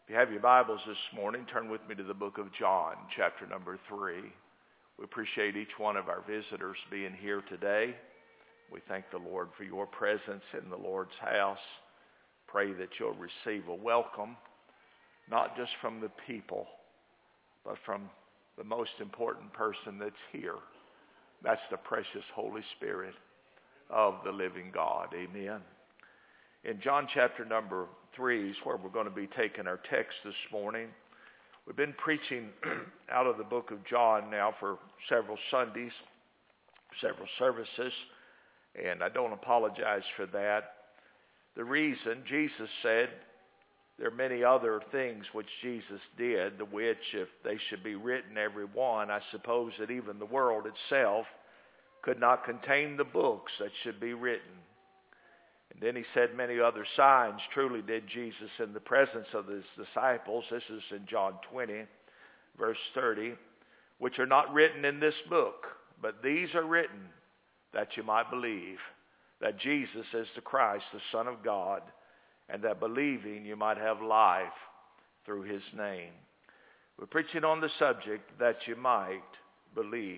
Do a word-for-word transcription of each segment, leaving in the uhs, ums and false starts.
If you have your Bibles this morning, turn with me to the book of John, chapter number three. We appreciate each one of our visitors being here today. We thank the Lord for your presence in the Lord's house. Pray that you'll receive a welcome, not just from the people, but from the most important person that's here. That's the precious Holy Spirit of the living God. Amen. In John chapter number three is where we're going to be taking our text this morning. We've been preaching out of the book of John now for several Sundays, several services, and I don't apologize for that. The reason, Jesus said, there are many other things which Jesus did, the which, if they should be written every one, I suppose that even the world itself could not contain the books that should be written. And then he said many other signs truly did Jesus in the presence of his disciples. This is in John twenty, verse thirty, which are not written in this book, but these are written that you might believe that Jesus is the Christ, the Son of God, and that believing you might have life through his name. We're preaching on the subject that you might believe.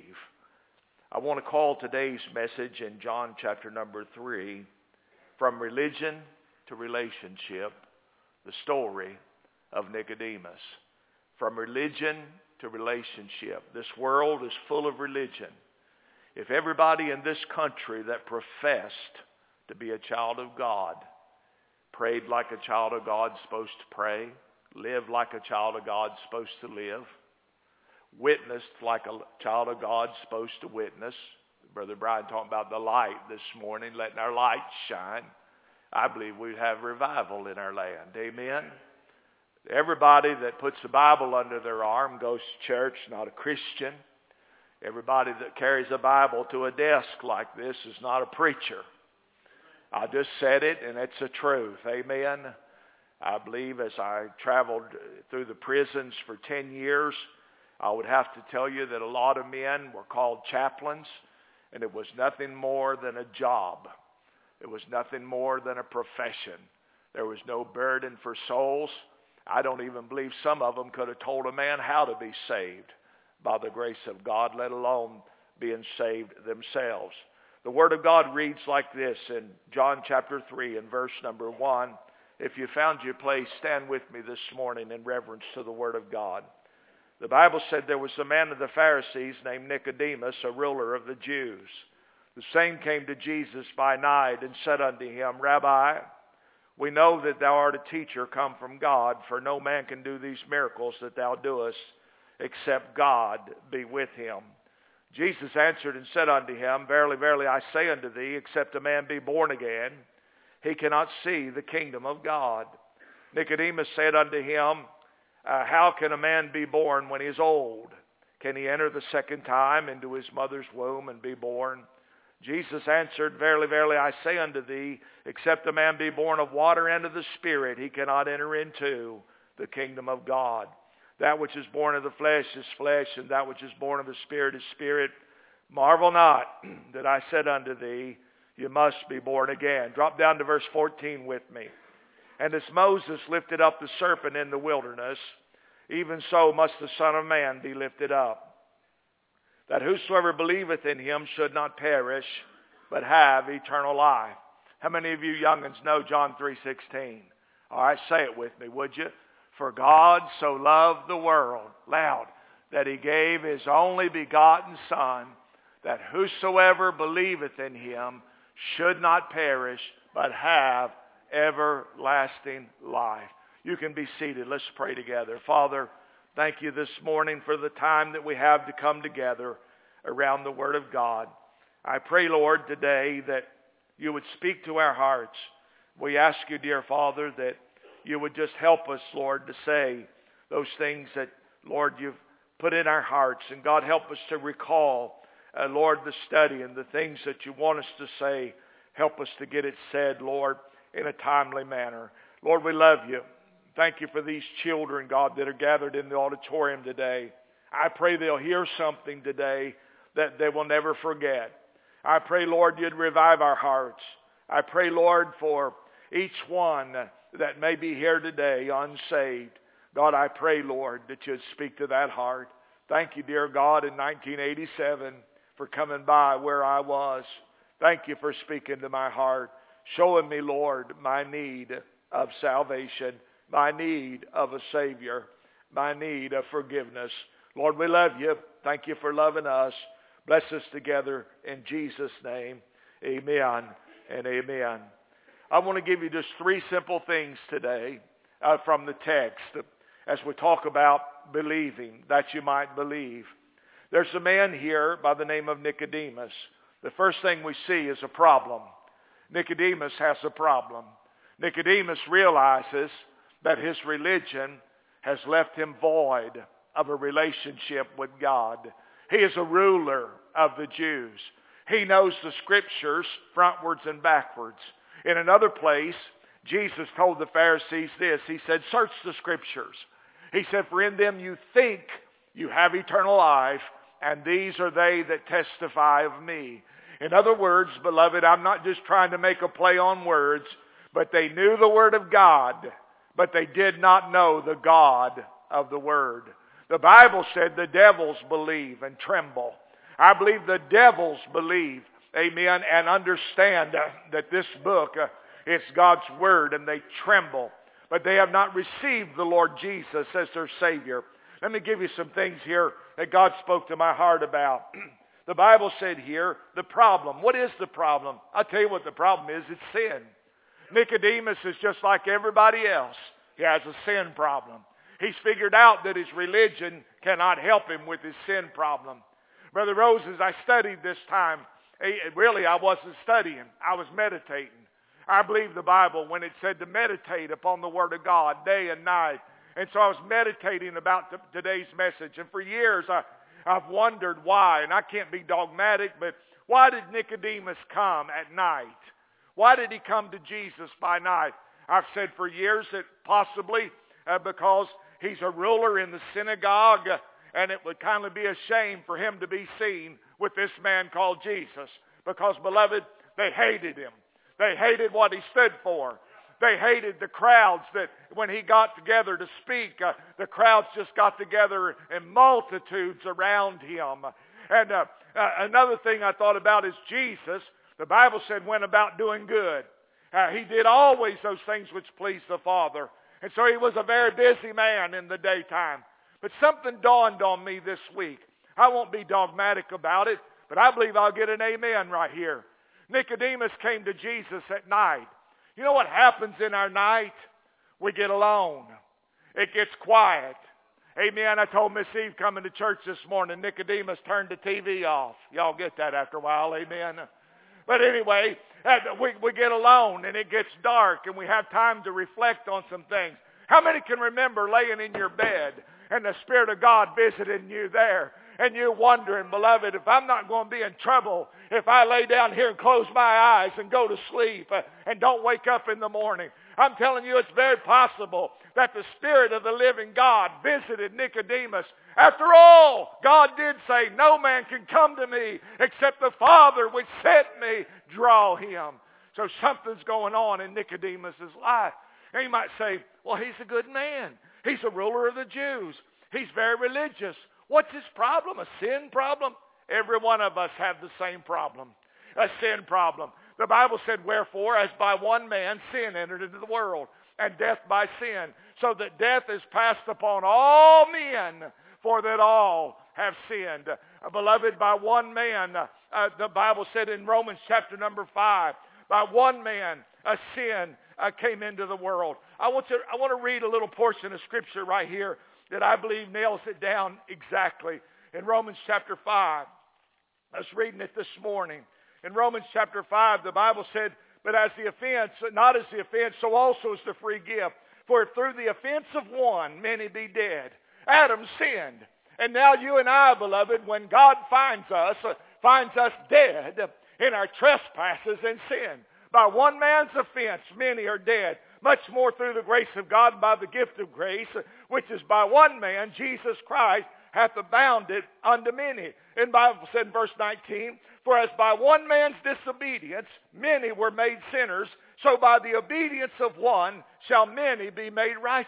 I want to call today's message in John chapter number three, From Religion to Relationship, the story of Nicodemus. From religion to relationship. This world is full of religion. If everybody in this country that professed to be a child of God prayed like a child of God is supposed to pray, lived like a child of God is supposed to live, witnessed like a child of God is supposed to witness. Brother Brian talking about the light this morning, letting our light shine. I believe we'd have revival in our land. Amen. Everybody that puts the Bible under their arm goes to church, not a Christian. Everybody that carries a Bible to a desk like this is not a preacher. I just said it, and it's the truth. Amen. I believe as I traveled through the prisons for ten years, I would have to tell you that a lot of men were called chaplains, and it was nothing more than a job. It was nothing more than a profession. There was no burden for souls. I don't even believe some of them could have told a man how to be saved by the grace of God, let alone being saved themselves. The Word of God reads like this in John chapter three and verse number one. If you found your place, stand with me this morning in reverence to the Word of God. The Bible said there was a man of the Pharisees named Nicodemus, a ruler of the Jews. The same came to Jesus by night and said unto him, Rabbi, we know that thou art a teacher come from God, for no man can do these miracles that thou doest, except God be with him. Jesus answered and said unto him, Verily, verily, I say unto thee, except a man be born again, he cannot see the kingdom of God. Nicodemus said unto him, uh, How can a man be born when he is old? Can he enter the second time into his mother's womb and be born? Jesus answered, Verily, verily, I say unto thee, except a man be born of water and of the Spirit, he cannot enter into the kingdom of God. That which is born of the flesh is flesh, and that which is born of the Spirit is spirit. Marvel not that I said unto thee, you must be born again. Drop down to verse fourteen with me. And as Moses lifted up the serpent in the wilderness, even so must the Son of Man be lifted up, that whosoever believeth in him should not perish, but have eternal life. How many of you young'uns know John three sixteen? All right, say it with me, would you? For God so loved the world, loud, that he gave his only begotten Son, that whosoever believeth in him should not perish, but have everlasting life. You can be seated. Let's pray together. Father, thank you this morning for the time that we have to come together around the Word of God. I pray, Lord, today that you would speak to our hearts. We ask you, dear Father, that you would just help us, Lord, to say those things that, Lord, you've put in our hearts. And God, help us to recall, uh, Lord, the study and the things that you want us to say. Help us to get it said, Lord, in a timely manner. Lord, we love you. Thank you for these children, God, that are gathered in the auditorium today. I pray they'll hear something today that they will never forget. I pray, Lord, you'd revive our hearts. I pray, Lord, for each one that may be here today unsaved. God, I pray, Lord, that you'd speak to that heart. Thank you, dear God, in nineteen eighty-seven for coming by where I was. Thank you for speaking to my heart, showing me, Lord, my need of salvation, my need of a Savior, my need of forgiveness. Lord, we love you. Thank you for loving us. Bless us together in Jesus' name. Amen and amen. I want to give you just three simple things today uh, from the text as we talk about believing, that you might believe. There's a man here by the name of Nicodemus. The first thing we see is a problem. Nicodemus has a problem. Nicodemus realizes that his religion has left him void of a relationship with God. He is a ruler of the Jews. He knows the scriptures frontwards and backwards. In another place, Jesus told the Pharisees this. He said, search the scriptures. He said, for in them you think you have eternal life, and these are they that testify of me. In other words, beloved, I'm not just trying to make a play on words, but they knew the Word of God, but they did not know the God of the Word. The Bible said the devils believe and tremble. I believe the devils believe, amen, and understand uh, that this book uh, is God's Word, and they tremble. But they have not received the Lord Jesus as their Savior. Let me give you some things here that God spoke to my heart about. The Bible said here, the problem. What is the problem? I'll tell you what the problem is. It's sin. Nicodemus is just like everybody else. He has a sin problem. He's figured out that his religion cannot help him with his sin problem. Brother Rose, as I studied this time, really I wasn't studying. I was meditating. I believe the Bible when it said to meditate upon the Word of God day and night. And so I was meditating about t- today's message. And for years I, I've wondered why. And I can't be dogmatic, but why did Nicodemus come at night? Why did he come to Jesus by night? I've said for years that possibly uh, because he's a ruler in the synagogue, uh, and it would kind of be a shame for him to be seen with this man called Jesus. Because, beloved, they hated him. They hated what he stood for. They hated the crowds that when he got together to speak, uh, the crowds just got together in multitudes around him. And uh, uh, another thing I thought about is Jesus, the Bible said, went about doing good. Uh, he did always those things which pleased the Father. And so he was a very busy man in the daytime. But something dawned on me this week. I won't be dogmatic about it, but I believe I'll get an amen right here. Nicodemus came to Jesus at night. You know what happens in our night? We get alone. It gets quiet. Amen. I told Miss Eve coming to church this morning, Nicodemus turned the T V off. Y'all get that after a while. Amen. But anyway, we, we get alone and it gets dark and we have time to reflect on some things. How many can remember laying in your bed and the Spirit of God visiting you there? And you're wondering, beloved, if I'm not going to be in trouble, if I lay down here and close my eyes and go to sleep uh, and don't wake up in the morning. I'm telling you, it's very possible that the Spirit of the living God visited Nicodemus. After all, God did say, no man can come to me except the Father which sent me draw him. So something's going on in Nicodemus' life. And you might say, well, he's a good man. He's a ruler of the Jews. He's very religious. What's his problem? A sin problem? Every one of us have the same problem. A sin problem. The Bible said, wherefore, as by one man sin entered into the world, and death by sin, so that death is passed upon all men, for that all have sinned. Uh, beloved, by one man, uh, uh, the Bible said in Romans chapter number five, by one man a sin uh, came into the world. I want to, I want to read a little portion of Scripture right here that I believe nails it down exactly. In Romans chapter five, I was reading it this morning. In Romans chapter five, the Bible said, but as the offense, not as the offense, so also is the free gift. For if through the offense of one, many be dead. Adam sinned. And now you and I, beloved, when God finds us, uh, finds us dead in our trespasses and sin. By one man's offense, many are dead. Much more through the grace of God by the gift of grace, which is by one man, Jesus Christ, hath abounded unto many. And the Bible said in verse nineteen, for as by one man's disobedience many were made sinners, so by the obedience of one shall many be made righteous.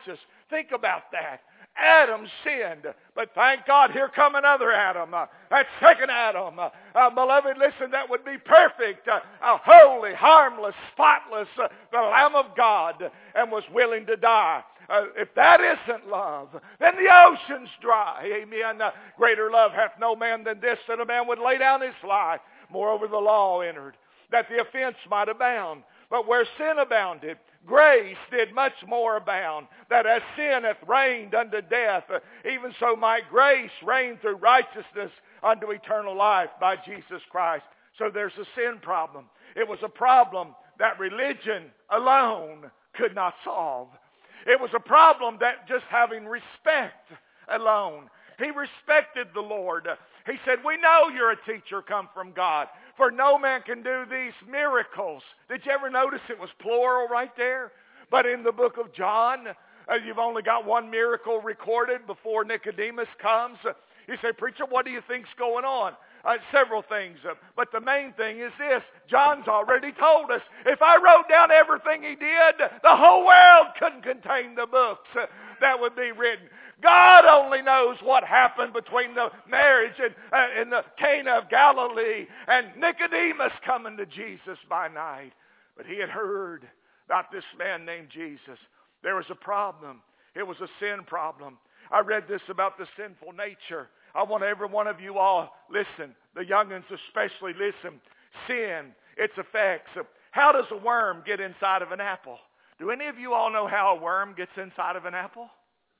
Think about that. Adam sinned, but thank God here come another Adam, uh, that second Adam. Uh, uh, beloved, listen, that would be perfect, uh, uh, holy, harmless, spotless, uh, the Lamb of God, and was willing to die. Uh, if that isn't love, then the ocean's dry. Amen. Uh, greater love hath no man than this, that a man would lay down his life. Moreover, the law entered, that the offense might abound. But where sin abounded, grace did much more abound, that as sin hath reigned unto death, even so might grace reign through righteousness unto eternal life by Jesus Christ. So there's a sin problem. It was a problem that religion alone could not solve. It was a problem that just having respect alone. He respected the Lord. He said, we know you're a teacher come from God, for no man can do these miracles. Did you ever notice it was plural right there? But in the book of John, uh, you've only got one miracle recorded before Nicodemus comes. Uh, you say, preacher, what do you think's going on? Uh, several things. Uh, but the main thing is this. John's already told us, if I wrote down everything he did, the whole world couldn't contain the books uh, that would be written. God only knows what happened between the marriage and uh, in the Cana of Galilee and Nicodemus coming to Jesus by night. But he had heard about this man named Jesus. There was a problem. It was a sin problem. I read this about the sinful nature. I want every one of you all, listen, the young'uns especially, listen. Sin, its effects. How does a worm get inside of an apple? Do any of you all know how a worm gets inside of an apple?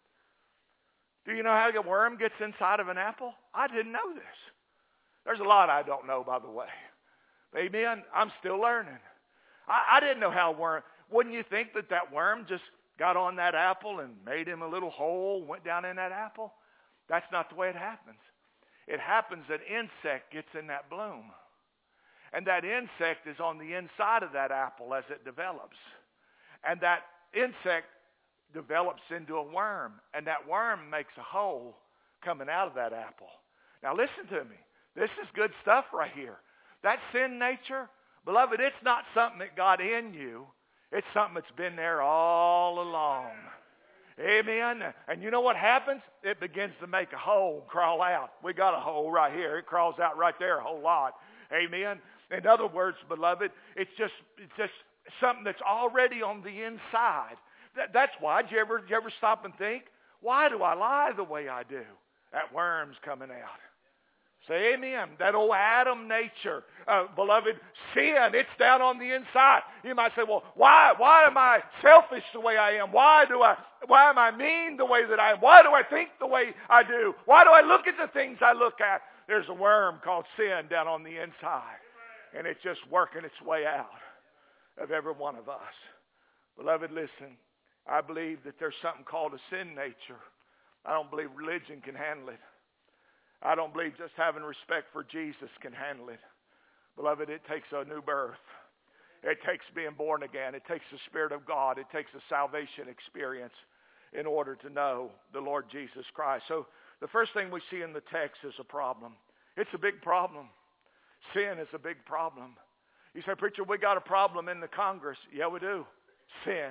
Do you know how a worm gets inside of an apple? I didn't know this. There's a lot I don't know, by the way. Amen. I'm still learning. I, I didn't know how a worm. Wouldn't you think that that worm just got on that apple and made him a little hole, went down in that apple? That's not the way it happens. It happens that insect gets in that bloom. And that insect is on the inside of that apple as it develops. And that insect develops into a worm, and that worm makes a hole coming out of that apple. Now listen to me. This is good stuff right here. That sin nature, beloved, it's not something that got in you. It's something that's been there all along. Amen. And you know what happens? It begins to make a hole, crawl out. We got a hole right here. It crawls out right there a whole lot. Amen. In other words, beloved, it's just it's just something that's already on the inside. That, that's why. Did you ever, did you ever stop and think, why do I lie the way I do? That worm's coming out. Say amen. That old Adam nature, uh, beloved, sin, it's down on the inside. You might say, well, why why am I selfish the way I am? Why do I why am I mean the way that I am? Why do I think the way I do? Why do I look at the things I look at? There's a worm called sin down on the inside. And it's just working its way out of every one of us. Beloved, listen. I believe that there's something called a sin nature. I don't believe religion can handle it. I don't believe just having respect for Jesus can handle it. Beloved, it takes a new birth. It takes being born again. It takes the Spirit of God. It takes a salvation experience in order to know the Lord Jesus Christ. So the first thing we see in the text is a problem. It's a big problem. Sin is a big problem. You say, preacher, we got a problem in the Congress. Yeah, we do. Sin.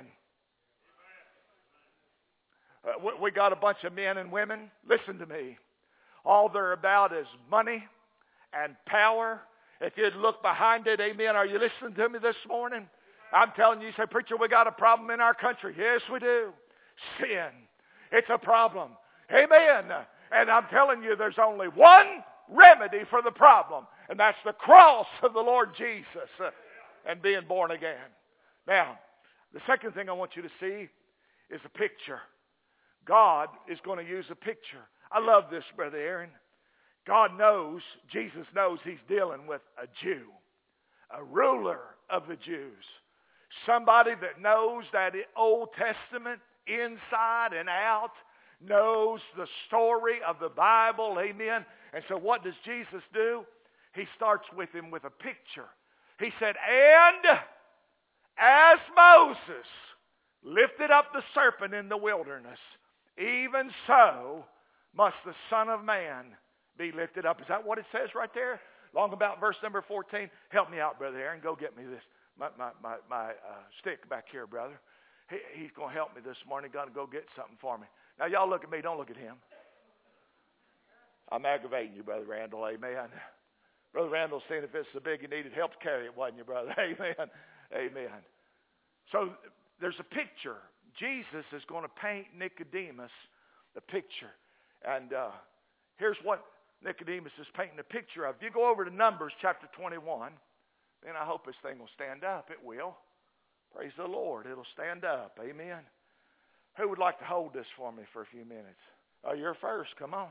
Uh, we, we got a bunch of men and women. Listen to me. All they're about is money and power. If you'd look behind it, amen. Are you listening to me this morning? I'm telling you, you say, preacher, we got a problem in our country. Yes, we do. Sin. It's a problem. Amen. And I'm telling you, there's only one remedy for the problem, and that's the cross of the Lord Jesus uh, and being born again. Now, the second thing I want you to see is a picture. God is going to use a picture. I love this, Brother Aaron. God knows, Jesus knows he's dealing with a Jew, a ruler of the Jews, somebody that knows that Old Testament inside and out, knows the story of the Bible, amen. And so what does Jesus do? He starts with him with a picture. He said, and as Moses lifted up the serpent in the wilderness, even so must the Son of Man be lifted up. Is that what it says right there? Long about verse number fourteen. Help me out, Brother Aaron. Go get me this. My, my, my, my uh, stick back here, brother. he, he's going to help me this morning. He's going to go get something for me. Now, y'all look at me. Don't look at him. I'm aggravating you, Brother Randall. Amen. Brother Randall saying if it's so big you needed help to carry it, wasn't you, brother? Amen. Amen. So there's a picture. Jesus is going to paint Nicodemus the picture. And uh, here's what Nicodemus is painting a picture of. If you go over to Numbers chapter twenty-one, then I hope this thing will stand up. It will. Praise the Lord. It'll stand up. Amen. Who would like to hold this for me for a few minutes? Oh, you're first. Come on.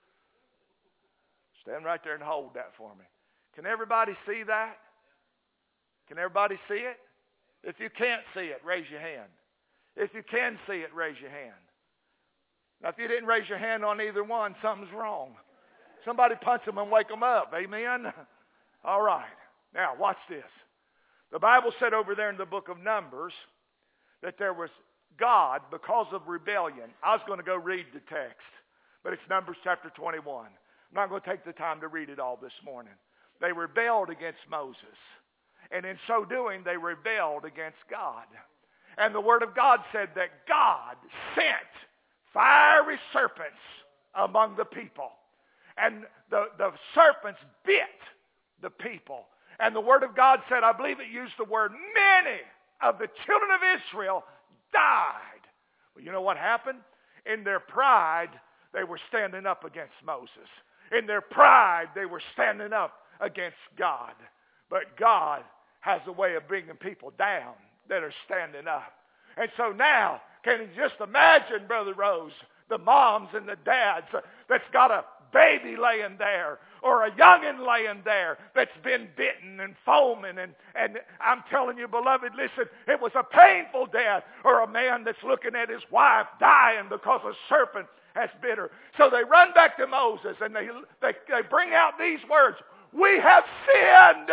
Stand right there and hold that for me. Can everybody see that? Can everybody see it? If you can't see it, raise your hand. If you can see it, raise your hand. Now, if you didn't raise your hand on either one, something's wrong. Somebody punch them and wake them up. Amen? All right. Now, watch this. The Bible said over there in the book of Numbers that there was God, because of rebellion. I was going to go read the text, but it's Numbers chapter twenty-one. I'm not going to take the time to read it all this morning. They rebelled against Moses. And in so doing, they rebelled against God. And the Word of God said that God sent fiery serpents among the people. And the, the serpents bit the people. And the Word of God said, I believe it used the word, many of the children of Israel died. Well, you know what happened? In their pride, they were standing up against Moses. In their pride, they were standing up against God. But God has a way of bringing people down that are standing up. And so now, can you just imagine, Brother Rose, the moms and the dads that's got a baby laying there or a youngin laying there that's been bitten and foaming. And, and I'm telling you, beloved, listen, it was a painful death. Or a man that's looking at his wife dying because a serpent has bit her. So they run back to Moses and they, they, they bring out these words, we have sinned.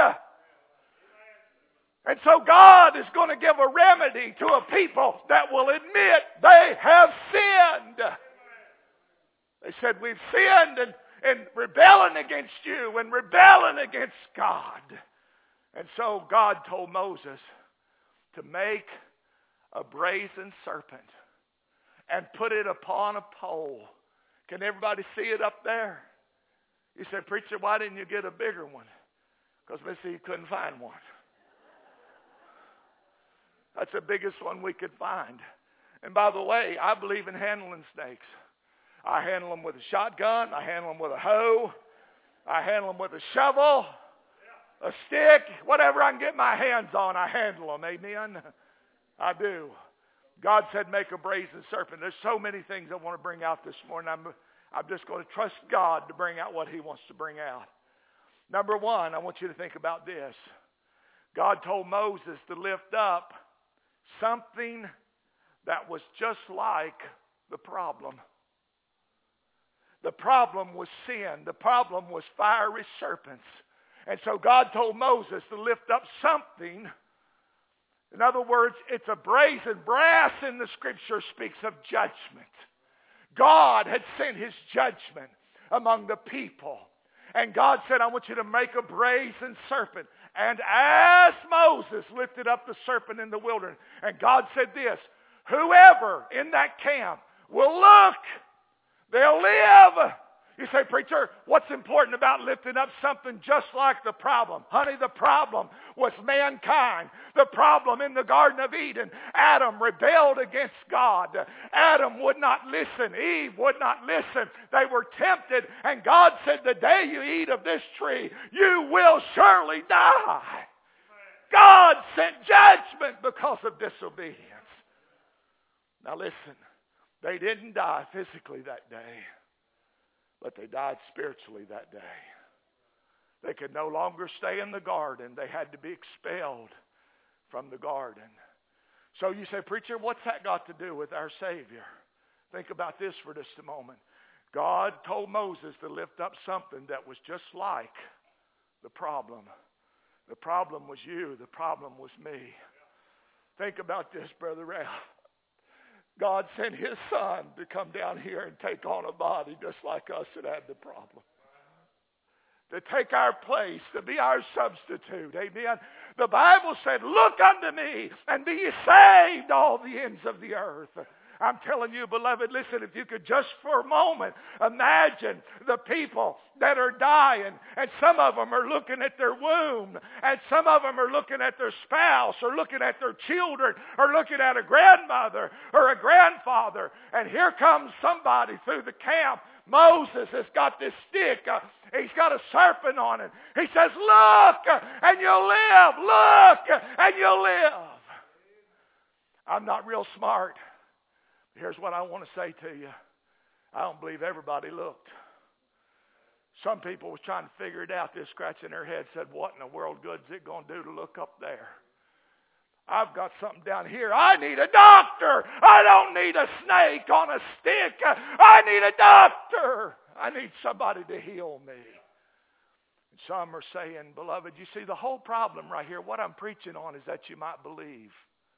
And so God is going to give a remedy to a people that will admit they have sinned. They said, we've sinned and, and rebelling against you and rebelling against God. And so God told Moses to make a brazen serpent and put it upon a pole. Can everybody see it up there? You said, preacher, why didn't you get a bigger one? Because Missy couldn't find one. That's the biggest one we could find. And by the way, I believe in handling snakes. I handle them with a shotgun. I handle them with a hoe. I handle them with a shovel, a stick, whatever I can get my hands on, I handle them. Amen? I do. God said make a brazen serpent. There's so many things I want to bring out this morning. I'm, I'm just going to trust God to bring out what he wants to bring out. Number one, I want you to think about this. God told Moses to lift up something that was just like the problem. The problem was sin. The problem was fiery serpents. And so God told Moses to lift up something. In other words, it's a brazen. Brass in the scripture speaks of judgment. God had sent his judgment among the people. And God said, I want you to make a brazen serpent. And as Moses lifted up the serpent in the wilderness, and God said this, whoever in that camp will look, they'll live. You say, preacher, what's important about lifting up something just like the problem? Honey, the problem was mankind. The problem in the Garden of Eden, Adam rebelled against God. Adam would not listen. Eve would not listen. They were tempted, and God said, the day you eat of this tree, you will surely die. God sent judgment because of disobedience. Now listen, they didn't die physically that day. But they died spiritually that day. They could no longer stay in the garden. They had to be expelled from the garden. So you say, preacher, what's that got to do with our Savior? Think about this for just a moment. God told Moses to lift up something that was just like the problem. The problem was you. The problem was me. Think about this, Brother Ralph. God sent his son to come down here and take on a body just like us that had the problem. to take our place, to be our substitute. Amen. The Bible said, look unto me and be ye saved, all the ends of the earth. I'm telling you, beloved, listen, if you could just for a moment imagine the people that are dying, and some of them are looking at their womb, and some of them are looking at their spouse, or looking at their children, or looking at a grandmother or a grandfather, and here comes somebody through the camp. Moses has got this stick. Uh, he's got a serpent on it. He says, look, uh, and you'll live. Look, uh, and you'll live. I'm not real smart. Here's what I want to say to you. I don't believe everybody looked. Some people was trying to figure it out. They're scratching their head, said, what in the world good is it going to do to look up there? I've got something down here. I need a doctor. I don't need a snake on a stick. I need a doctor. I need somebody to heal me. And some are saying, beloved, you see the whole problem right here, what I'm preaching on is that you might believe.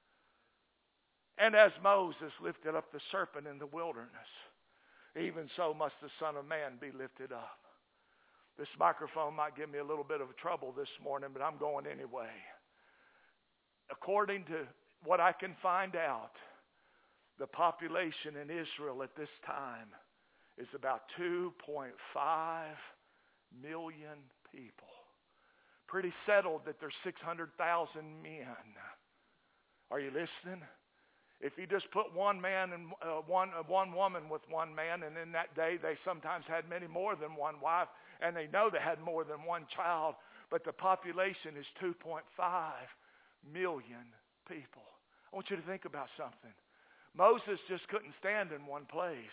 And as Moses lifted up the serpent in the wilderness, even so must the Son of Man be lifted up. This microphone might give me a little bit of trouble this morning, but I'm going anyway. According to what I can find out, the population in Israel at this time is about two point five million people. Pretty settled that there's six hundred thousand men. Are you listening? If you just put one man and uh, one uh, one woman with one man, and in that day they sometimes had many more than one wife, and they know they had more than one child, but the population is two point five million people. I want you to think about something. Moses just couldn't stand in one place.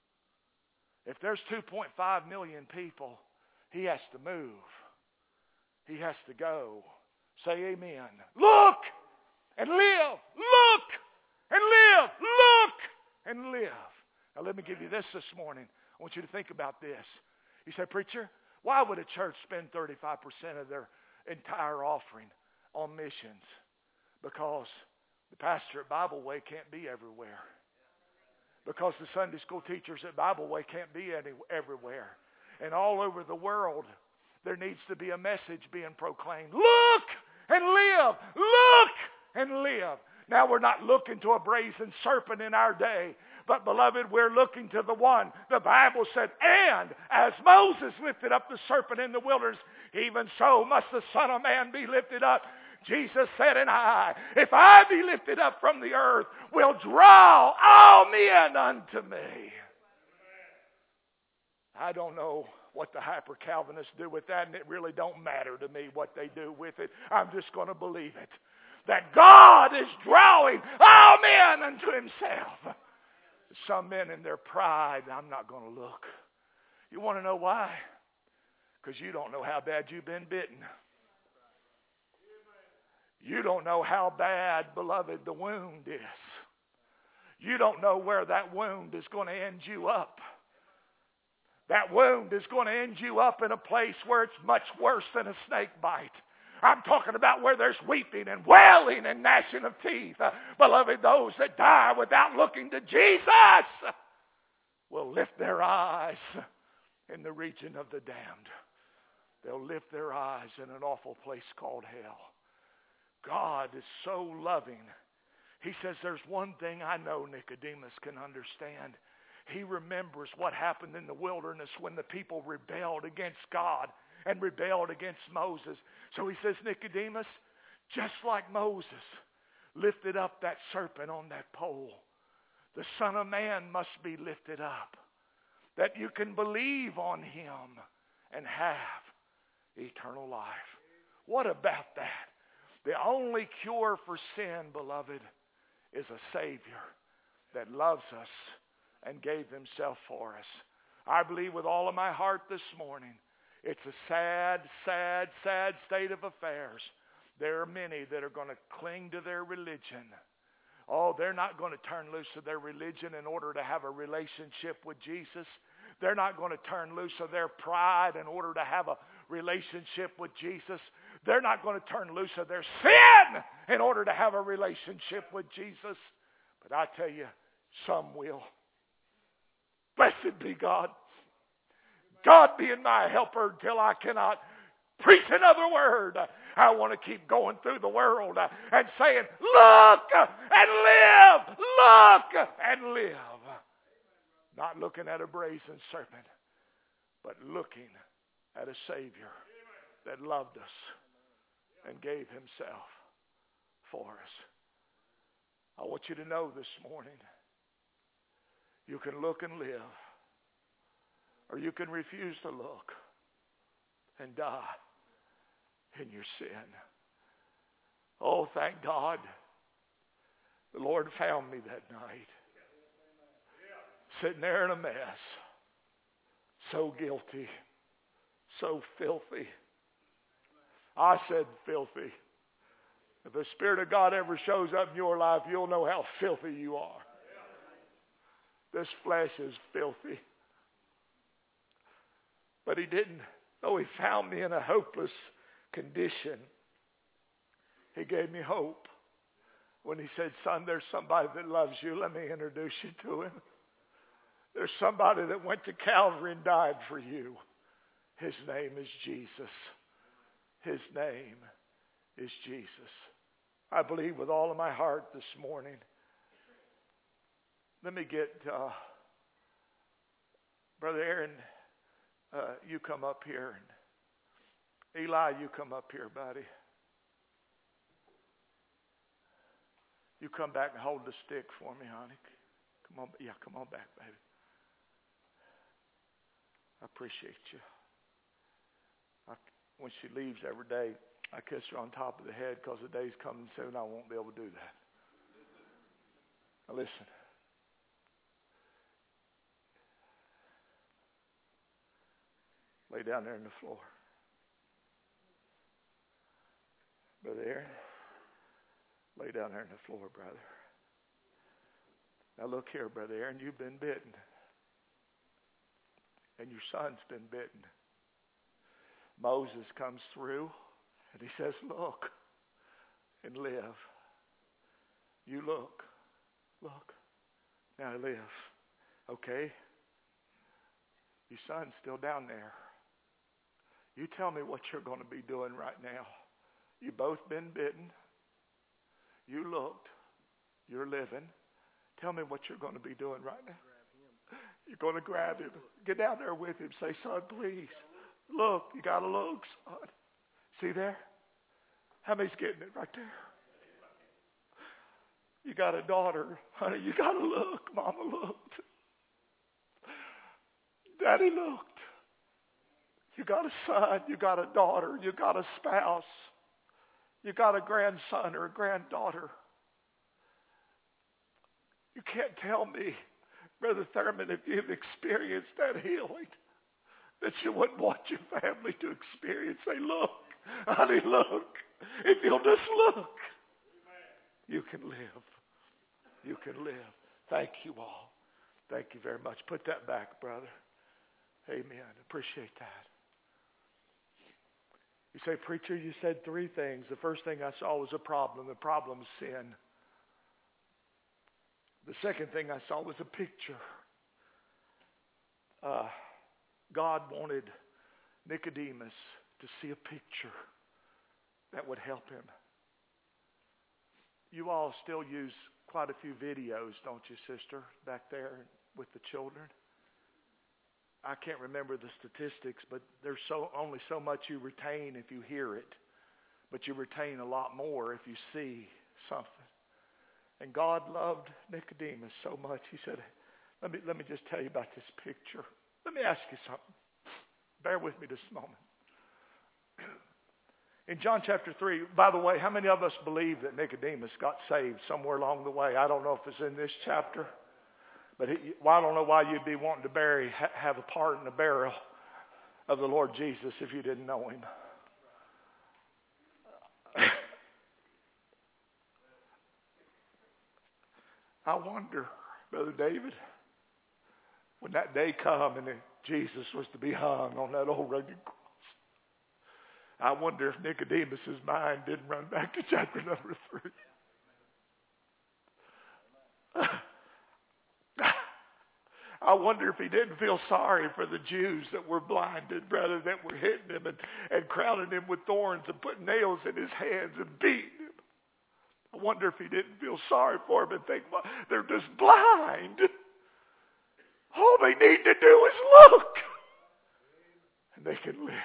If there's two point five million people, he has to move. He has to go. Say amen. Look and live. Look and live. Look and live. Now let me give you this this morning. I want you to think about this. You say, preacher, why would a church spend thirty-five percent of their entire offering on missions? Because the pastor at Bible Way can't be everywhere. Because the Sunday school teachers at Bible Way can't be any, everywhere. And all over the world, there needs to be a message being proclaimed. Look and live. Look and live. Now we're not looking to a brazen serpent in our day. But beloved, we're looking to the one. The Bible said, and as Moses lifted up the serpent in the wilderness, even so must the Son of Man be lifted up. Jesus said, and I, if I be lifted up from the earth, will draw all men unto me. I don't know what the hyper-Calvinists do with that, and it really don't matter to me what they do with it. I'm just going to believe it. That God is drawing all men unto himself. Some men in their pride, I'm not going to look. You want to know why? Because you don't know how bad you've been bitten. You don't know how bad, beloved, the wound is. You don't know where that wound is going to end you up. That wound is going to end you up in a place where it's much worse than a snake bite. I'm talking about where there's weeping and wailing and gnashing of teeth. Uh, beloved, those that die without looking to Jesus will lift their eyes in the region of the damned. They'll lift their eyes in an awful place called hell. God is so loving. He says, there's one thing I know Nicodemus can understand. He remembers what happened in the wilderness when the people rebelled against God and rebelled against Moses. So he says, Nicodemus, just like Moses lifted up that serpent on that pole, the Son of Man must be lifted up, that you can believe on him and have eternal life. What about that? The only cure for sin, beloved, is a Savior that loves us and gave himself for us. I believe with all of my heart this morning, it's a sad, sad, sad state of affairs. There are many that are going to cling to their religion. Oh, they're not going to turn loose of their religion in order to have a relationship with Jesus. They're not going to turn loose of their pride in order to have a relationship with Jesus. They're not going to turn loose of their sin in order to have a relationship with Jesus. But I tell you, some will. Blessed be God. God being my helper until I cannot preach another word. I want to keep going through the world and saying, look and live, look and live. Not looking at a brazen serpent, but looking at a Savior that loved us and gave himself for us. I want you to know this morning, you can look and live, or you can refuse to look and die in your sin. Oh, thank God, the Lord found me that night, sitting there in a mess, so guilty, so filthy. I said filthy. If the Spirit of God ever shows up in your life, you'll know how filthy you are. This flesh is filthy. But he didn't, though he found me in a hopeless condition, he gave me hope. When he said, son, there's somebody that loves you. Let me introduce you to him. There's somebody that went to Calvary and died for you. His name is Jesus. His name is Jesus. I believe with all of my heart this morning. Let me get uh, Brother Aaron, uh, you come up here. And Eli, you come up here, buddy. You come back and hold the stick for me, honey. Come on, yeah, come on back, baby. I appreciate you. I, when she leaves every day, I kiss her on top of the head because the day's coming soon I won't be able to do that. Now listen. Lay down there on the floor. Brother Aaron, lay down there on the floor, brother. Now look here, Brother Aaron, you've been bitten. And your son's been bitten. Moses comes through and he says, look and live. You look. Look. Now live. Okay? Your son's still down there. You tell me what you're going to be doing right now. You both been bitten. You looked. You're living. Tell me what you're going to be doing right now. You're going to grab him. Get down there with him. Say, son, please. Look. You got to look, son. See there? How many's getting it right there? You got a daughter. Honey, you got to look. Mama looked. Daddy looked. You got a son. You got a daughter. You got a spouse. You got a grandson or a granddaughter. You can't tell me, Brother Thurman, if you've experienced that healing, that you wouldn't want your family to experience. Say, look, honey, look. If you'll just look, you can live. You can live. Thank you all. Thank you very much. Put that back, brother. Amen. Appreciate that. You say, preacher, you said three things. The first thing I saw was a problem. The problem is sin. The second thing I saw was a picture. Uh, God wanted Nicodemus to see a picture that would help him. You all still use quite a few videos, don't you, sister, back there with the children? I can't remember the statistics, but there's so only so much you retain if you hear it. But you retain a lot more if you see something. And God loved Nicodemus so much. He said, let me, let me just tell you about this picture. Let me ask you something. Bear with me just a moment. In John chapter three, by the way, how many of us believe that Nicodemus got saved somewhere along the way? I don't know if it's in this chapter. But he, well, I don't know why you'd be wanting to bury, ha, have a part in the burial of the Lord Jesus if you didn't know him. I wonder, Brother David, when that day come and Jesus was to be hung on that old rugged cross, I wonder if Nicodemus's mind didn't run back to chapter number three. I wonder if he didn't feel sorry for the Jews that were blinded, brother, that were hitting him and, and crowning him with thorns and putting nails in his hands and beating him. I wonder if he didn't feel sorry for him and think, well, they're just blind. All they need to do is look, and they can live.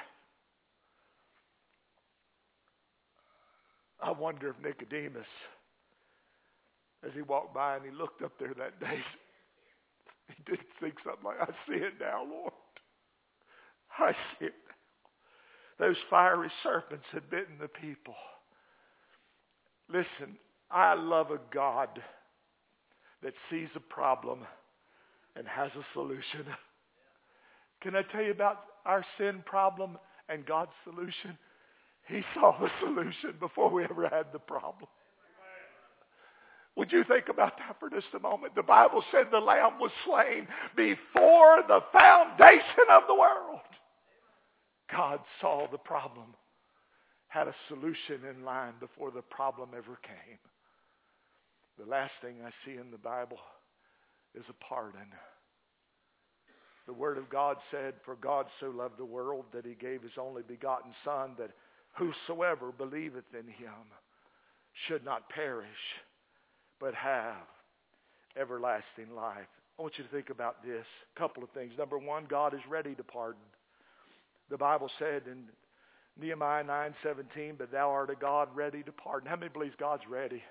I wonder if Nicodemus, as he walked by and he looked up there that day, he didn't think something like, I see it now, Lord. I see it now. Those fiery serpents had bitten the people. Listen, I love a God that sees a problem and has a solution. Can I tell you about our sin problem and God's solution? He saw the solution before we ever had the problem. Would you think about that for just a moment? The Bible said the Lamb was slain before the foundation of the world. God saw the problem, had a solution in line before the problem ever came. The last thing I see in the Bible is a pardon. The Word of God said, for God so loved the world that he gave his only begotten Son, that whosoever believeth in him should not perish, but have everlasting life. I want you to think about this. A couple of things. Number one, God is ready to pardon. The Bible said in Nehemiah nine seventeen, but thou art a God ready to pardon. How many believes God's ready?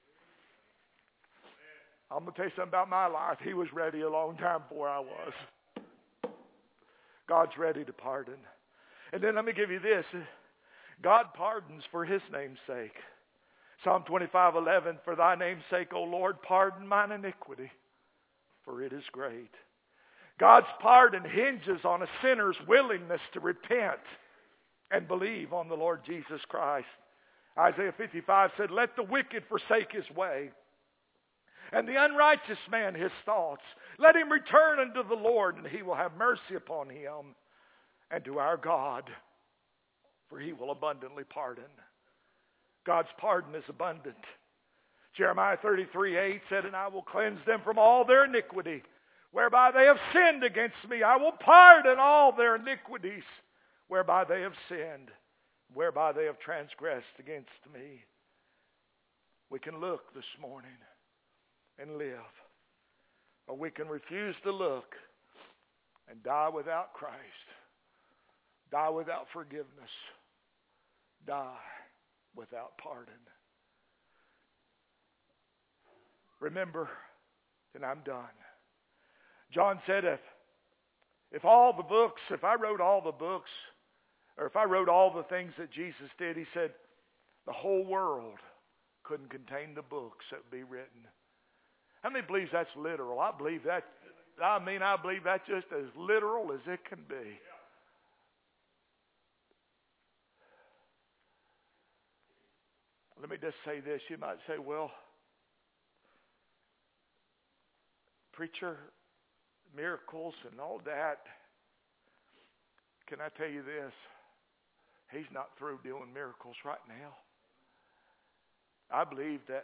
I'm going to tell you something about my life. He was ready a long time before I was. God's ready to pardon. And then let me give you this. God pardons for his name's sake. Psalm twenty-five eleven, for thy name's sake, O Lord, pardon mine iniquity, for it is great. God's pardon hinges on a sinner's willingness to repent and believe on the Lord Jesus Christ. Isaiah fifty-five said, let the wicked forsake his way, and the unrighteous man his thoughts. Let him return unto the Lord, and he will have mercy upon him, and to our God, for he will abundantly pardon. God's pardon is abundant. Jeremiah thirty-three eight said, and I will cleanse them from all their iniquity, whereby they have sinned against me. I will pardon all their iniquities, whereby they have sinned, whereby they have transgressed against me. We can look this morning and live, or we can refuse to look and die without Christ, die without forgiveness, die without pardon. Remember, and I'm done. John said, if, if all the books, if I wrote all the books, or if I wrote all the things that Jesus did, he said, the whole world couldn't contain the books that would be written. How many believes that's literal? I believe that. I mean, I believe that's just as literal as it can be. Let me just say this. You might say, well, preacher, miracles and all that. Can I tell you this? He's not through doing miracles right now. I believe that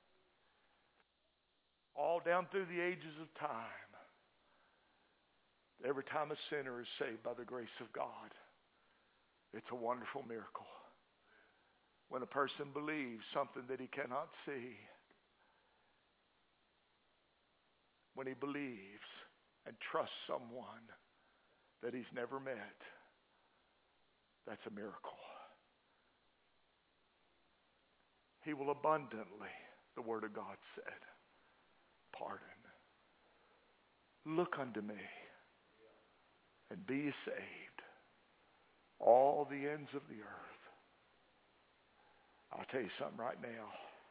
all down through the ages of time, every time a sinner is saved by the grace of God, it's a wonderful miracle. When a person believes something that he cannot see, when he believes and trusts someone that he's never met, that's a miracle. He will abundantly, the Word of God said, pardon. Look unto me and be ye saved, all the ends of the earth. I'll tell you something right now.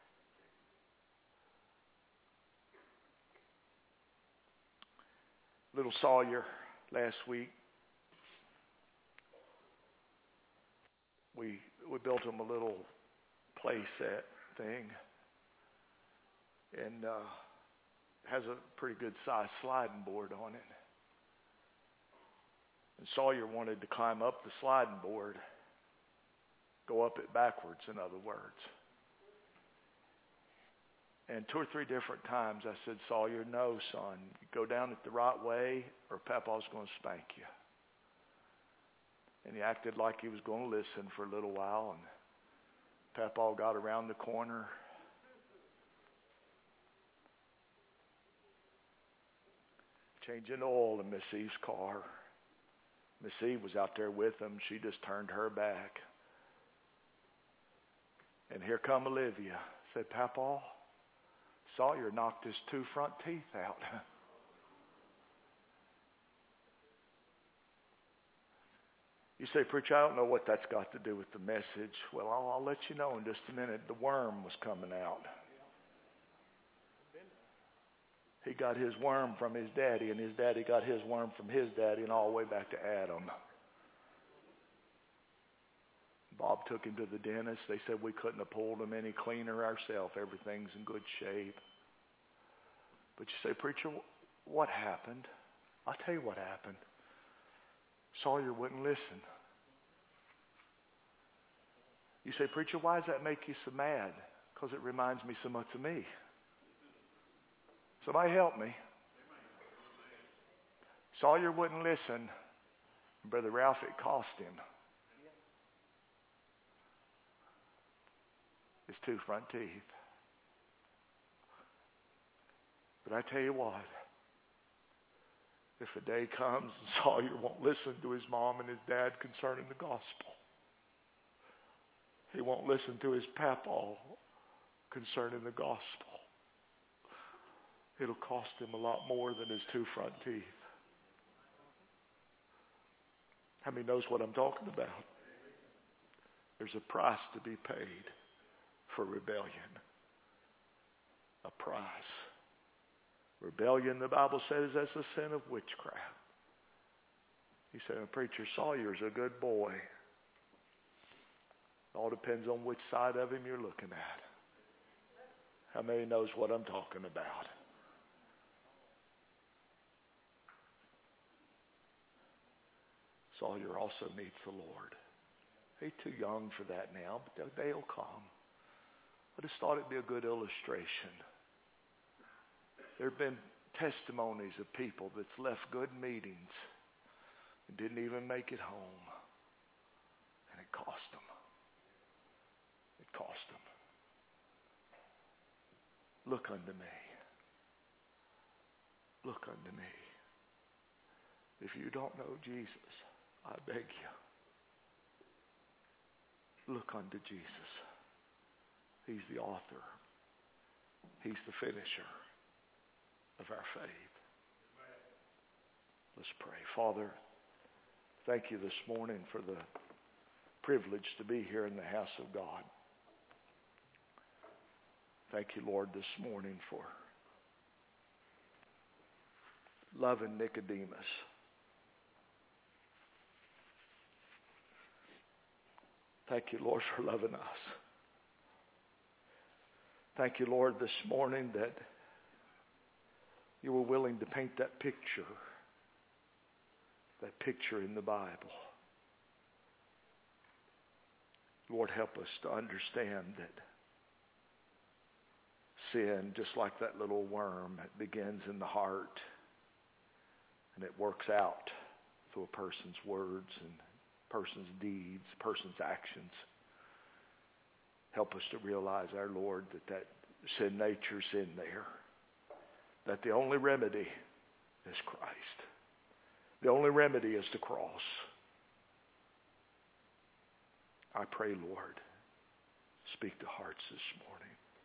Little Sawyer last week, we we built him a little play set thing, and uh, has a pretty good sized sliding board on it. And Sawyer wanted to climb up the sliding board. Go up it backwards, in other words. And two or three different times I said, Sawyer, no, son. You go down it the right way or Papa's going to spank you. And he acted like he was going to listen for a little while. And Papa got around the corner. Changing oil in Miss Eve's car. Miss Eve was out there with him. She just turned her back. And here come Olivia. Said, Papa, Sawyer knocked his two front teeth out. You say, preacher, I don't know what that's got to do with the message. Well, I'll, I'll let you know in just a minute. The worm was coming out. He got his worm from his daddy, and his daddy got his worm from his daddy, and all the way back to Adam. Bob took him to the dentist. They said we couldn't have pulled him any cleaner ourselves. Everything's in good shape. But you say, preacher, what happened? I'll tell you what happened. Sawyer wouldn't listen. You say, preacher, why does that make you so mad? Because it reminds me so much of me. Somebody help me. Sawyer wouldn't listen. Brother Ralph, it cost him his two front teeth. But I tell you what, if a day comes and Sawyer won't listen to his mom and his dad concerning the gospel, he won't listen to his papa concerning the gospel, it'll cost him a lot more than his two front teeth. How many knows what I'm talking about? There's a price to be paid for rebellion. A price. Rebellion, the Bible says, that's a sin of witchcraft. He said, preacher, Sawyer's a good boy. It all depends on which side of him you're looking at. How many knows what I'm talking about? Sawyer also needs the Lord. He's too young for that now, but the day will come. I just thought it'd be a good illustration. There have been testimonies of people that's left good meetings and didn't even make it home. And it cost them. It cost them. Look unto me. Look unto me. If you don't know Jesus, I beg you, look unto Jesus. He's the author. He's the finisher of our faith. Let's pray. Father, thank you this morning for the privilege to be here in the house of God. Thank you, Lord, this morning for loving Nicodemus. Thank you, Lord, for loving us. Thank you, Lord, this morning that you were willing to paint that picture, that picture in the Bible. Lord, help us to understand that sin, just like that little worm, it begins in the heart and it works out through a person's words and person's deeds, person's actions. Help us to realize, our Lord, that that sin nature's in there. That the only remedy is Christ. The only remedy is the cross. I pray, Lord, speak to hearts this morning.